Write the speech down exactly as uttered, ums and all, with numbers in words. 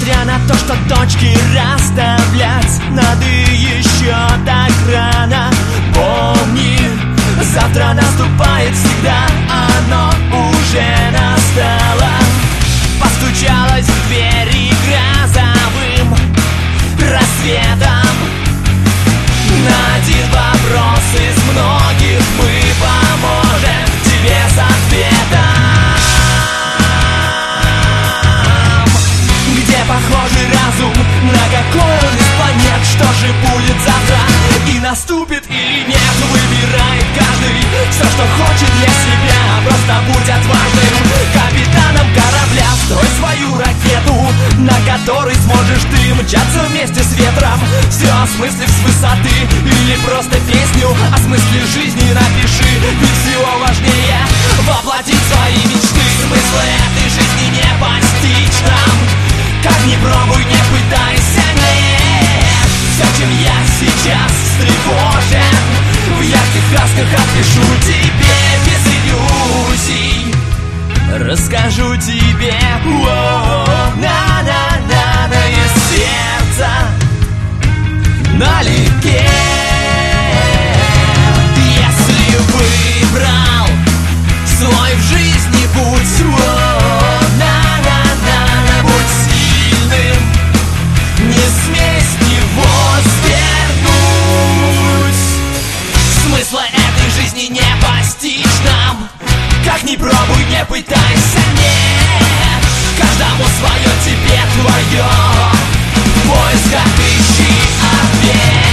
Несмотря на то, что точки расставлять надо еще так рано. Помни, завтра наступает всегда, оно уже настало. Постучалась в двери грозовым рассветом. На один вопрос из многих мы поможем тебе с ответом. Где похожий разум, на какой он из планет? Что же будет завтра, и наступит или нет? Выбирает каждый все, что хочет для себя. Просто будь отважным капитаном корабля. Строй свою ракету, на которой сможешь ты мчаться вместе с ветром. Все осмыслив с высоты, или просто песню о смысле жизни напиши. Ведь всего важнее воплотить свои мечты. Смысла этой жизни не постичь нам. Как ни пробуй, не пытайся, нет. Все, чем я сейчас встревожен, в ярких красках опишу тебе без иллюзий. Расскажу тебе, на-на-на-на, из сердца налегке. Если выбрал свой в жизни путь, на-на-на-на, будь сильным, не смей с него свернуть. Смысла этой жизни не постичь нам. Как ни пробуй, не пытайся, нет. Каждому свое, тебе твое. В поисках ищи ответ.